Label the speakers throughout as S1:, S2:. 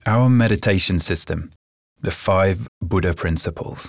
S1: Our meditation system, the 5 Buddha Principles.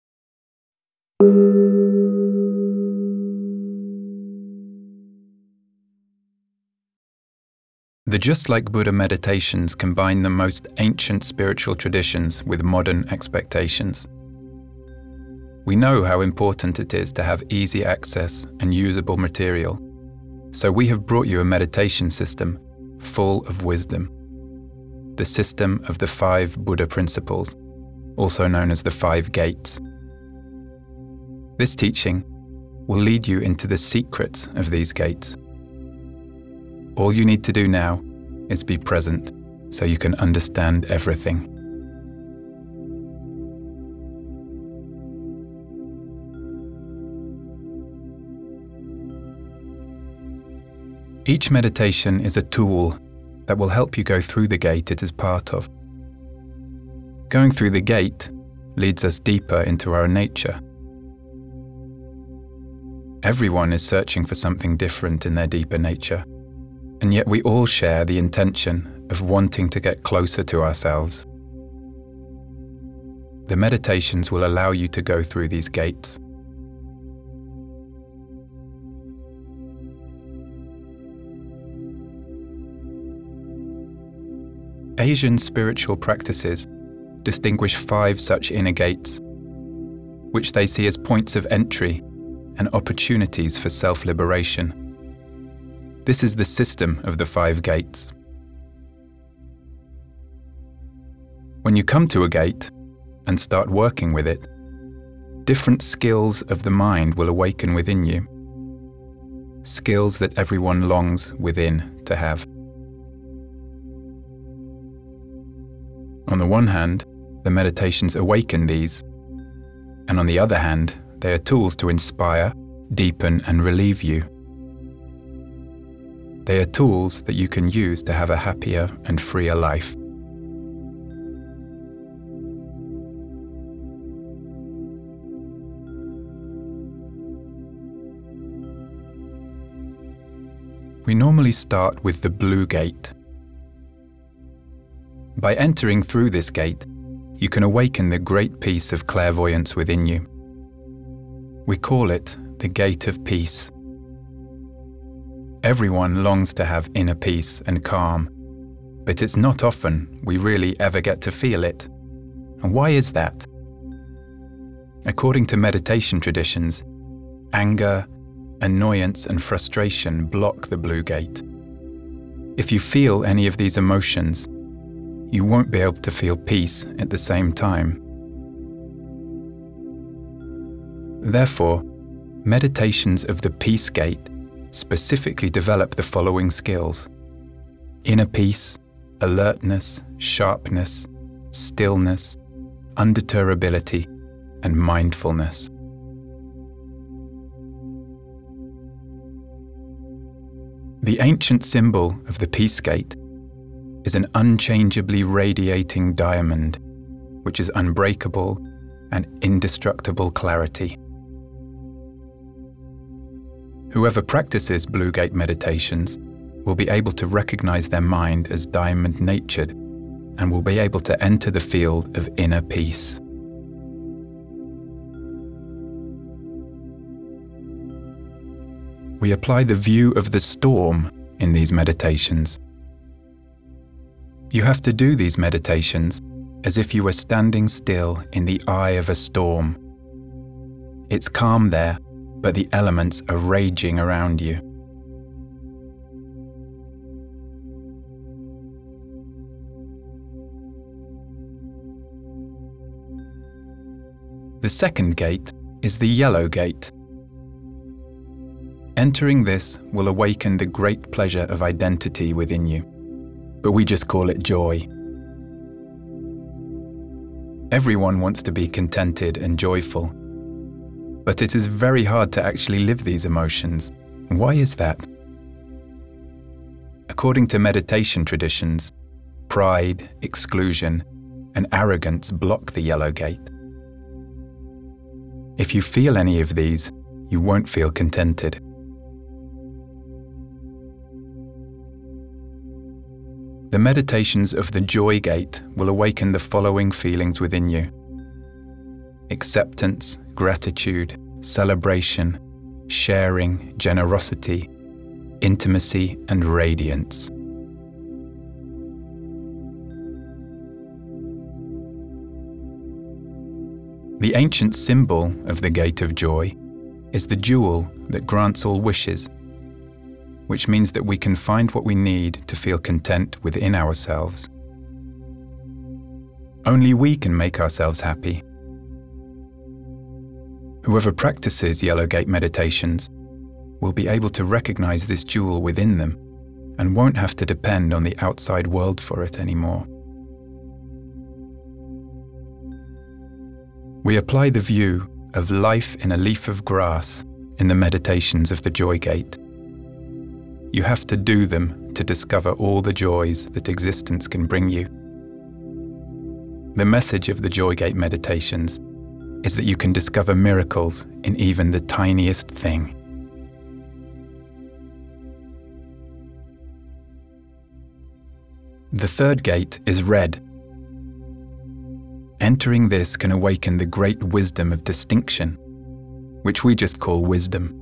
S1: The Just Like Buddha meditations combine the most ancient spiritual traditions with modern expectations. We know how important it is to have easy access and usable material, so we have brought you a meditation system full of wisdom. The system of the 5 Buddha Principles, also known as the 5 Gates. This teaching will lead you into the secrets of these gates. All you need to do now is be present so you can understand everything. Each meditation is a tool that will help you go through the gate it is part of. Going through the gate leads us deeper into our nature. Everyone is searching for something different in their deeper nature, and yet we all share the intention of wanting to get closer to ourselves. The meditations will allow you to go through these gates. Asian spiritual practices distinguish 5 such inner gates, which they see as points of entry and opportunities for self-liberation. This is the system of the 5 gates. When you come to a gate and start working with it, different skills of the mind will awaken within you, skills that everyone longs within to have. On the one hand, the meditations awaken these, and on the other hand, they are tools to inspire, deepen, and relieve you. They are tools that you can use to have a happier and freer life. We normally start with the blue gate. By entering through this gate, you can awaken the great peace of clairvoyance within you. We call it the Gate of Peace. Everyone longs to have inner peace and calm, but it's not often we really ever get to feel it. And why is that? According to meditation traditions, anger, annoyance, and frustration block the blue gate. If you feel any of these emotions, you won't be able to feel peace at the same time. Therefore, meditations of the Peace Gate specifically develop the following skills: inner peace, alertness, sharpness, stillness, undeterrability, and mindfulness. The ancient symbol of the Peace Gate is an unchangeably radiating diamond, which is unbreakable and indestructible clarity. Whoever practices Blue Gate meditations will be able to recognize their mind as diamond-natured and will be able to enter the field of inner peace. We apply the view of the storm in these meditations. You have to do these meditations as if you were standing still in the eye of a storm. It's calm there, but the elements are raging around you. The second gate is the yellow gate. Entering this will awaken the great pleasure of identity within you, but we just call it joy. Everyone wants to be contented and joyful, but it is very hard to actually live these emotions. Why is that? According to meditation traditions, pride, exclusion, and arrogance block the yellow gate. If you feel any of these, you won't feel contented. The meditations of the Joy Gate will awaken the following feelings within you: acceptance, gratitude, celebration, sharing, generosity, intimacy, and radiance. The ancient symbol of the Gate of Joy is the jewel that grants all wishes, which means that we can find what we need to feel content within ourselves. Only we can make ourselves happy. Whoever practices Yellow Gate meditations will be able to recognize this jewel within them and won't have to depend on the outside world for it anymore. We apply the view of life in a leaf of grass in the meditations of the Joy Gate. You have to do them to discover all the joys that existence can bring you. The message of the Joy Gate meditations is that you can discover miracles in even the tiniest thing. The third gate is red. Entering this can awaken the great wisdom of distinction, which we just call wisdom.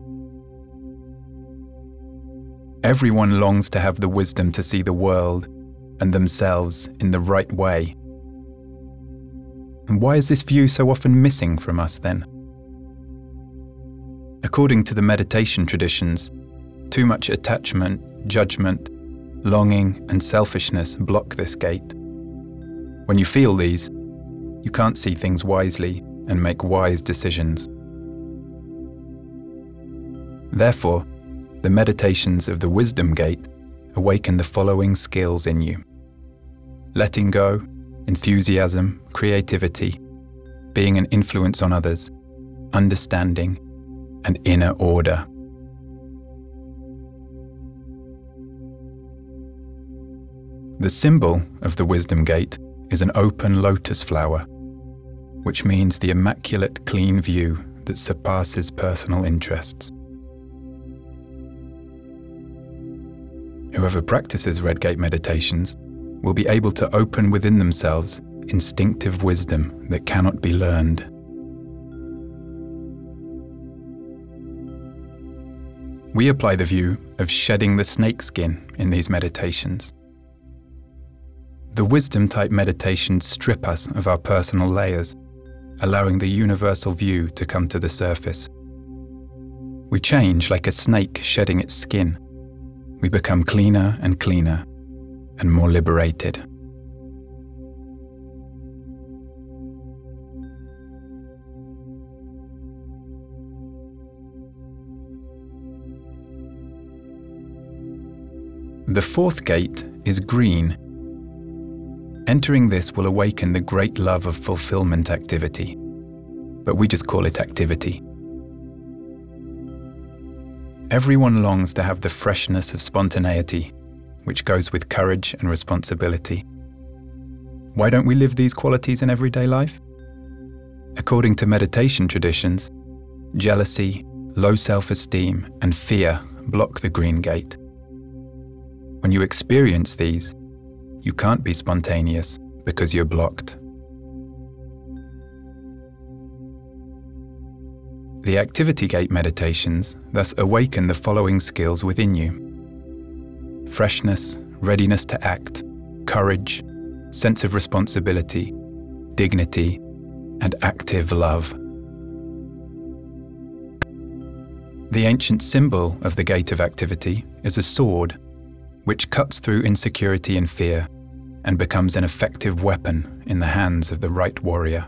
S1: Everyone longs to have the wisdom to see the world and themselves in the right way. And why is this view so often missing from us then? According to the meditation traditions, too much attachment, judgment, longing, and selfishness block this gate. When you feel these, you can't see things wisely and make wise decisions. Therefore, the meditations of the Wisdom Gate awaken the following skills in you: letting go, enthusiasm, creativity, being an influence on others, understanding, and inner order. The symbol of the Wisdom Gate is an open lotus flower, which means the immaculate, clean view that surpasses personal interests. Whoever practices Red Gate meditations will be able to open within themselves instinctive wisdom that cannot be learned. We apply the view of shedding the snake skin in these meditations. The wisdom-type meditations strip us of our personal layers, allowing the universal view to come to the surface. We change like a snake shedding its skin. We become cleaner and cleaner, and more liberated. The fourth gate is green. Entering this will awaken the great love of fulfillment activity, but we just call it activity. Everyone longs to have the freshness of spontaneity, which goes with courage and responsibility. Why don't we live these qualities in everyday life? According to meditation traditions, jealousy, low self-esteem, and fear block the green gate. When you experience these, you can't be spontaneous because you're blocked. The Activity Gate meditations thus awaken the following skills within you: freshness, readiness to act, courage, sense of responsibility, dignity, and active love. The ancient symbol of the Gate of Activity is a sword, which cuts through insecurity and fear and becomes an effective weapon in the hands of the right warrior.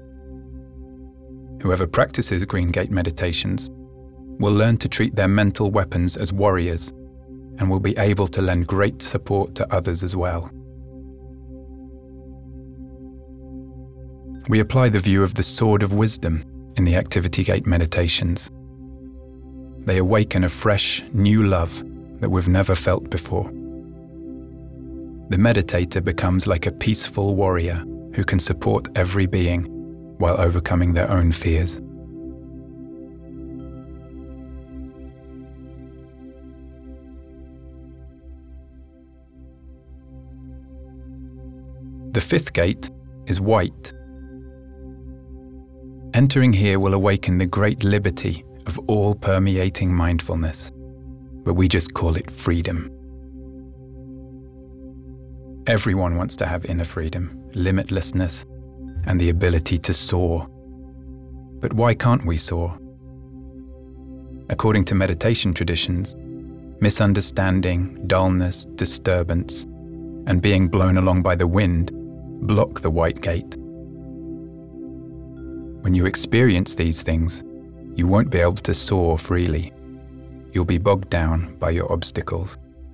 S1: Whoever practices Green Gate meditations will learn to treat their mental weapons as warriors and will be able to lend great support to others as well. We apply the view of the Sword of Wisdom in the Activity Gate meditations. They awaken a fresh, new love that we've never felt before. The meditator becomes like a peaceful warrior who can support every being while overcoming their own fears. The fifth gate is white. Entering here will awaken the great liberty of all-permeating mindfulness, but we just call it freedom. Everyone wants to have inner freedom, limitlessness, and the ability to soar. But why can't we soar? According to meditation traditions, misunderstanding, dullness, disturbance, and being blown along by the wind block the white gate. When you experience these things, you won't be able to soar freely. You'll be bogged down by your obstacles.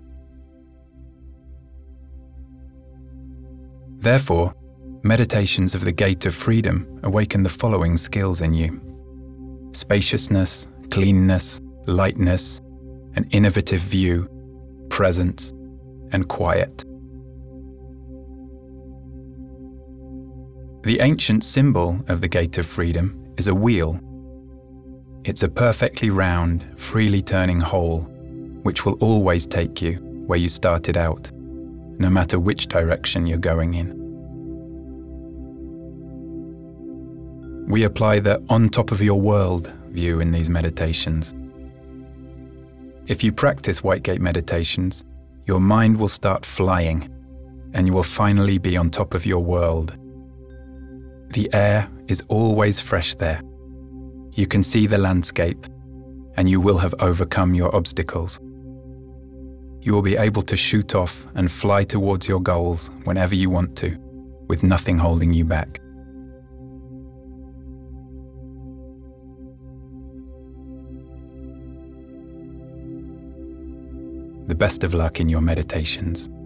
S1: Therefore, meditations of the Gate of Freedom awaken the following skills in you: spaciousness, cleanness, lightness, an innovative view, presence, and quiet. The ancient symbol of the Gate of Freedom is a wheel. It's a perfectly round, freely turning hole, which will always take you where you started out, no matter which direction you're going in. We apply the on top of your world view in these meditations. If you practice White Gate meditations, your mind will start flying, and you will finally be on top of your world. The air is always fresh there. You can see the landscape, and you will have overcome your obstacles. You will be able to shoot off and fly towards your goals whenever you want to, with nothing holding you back. The best of luck in your meditations.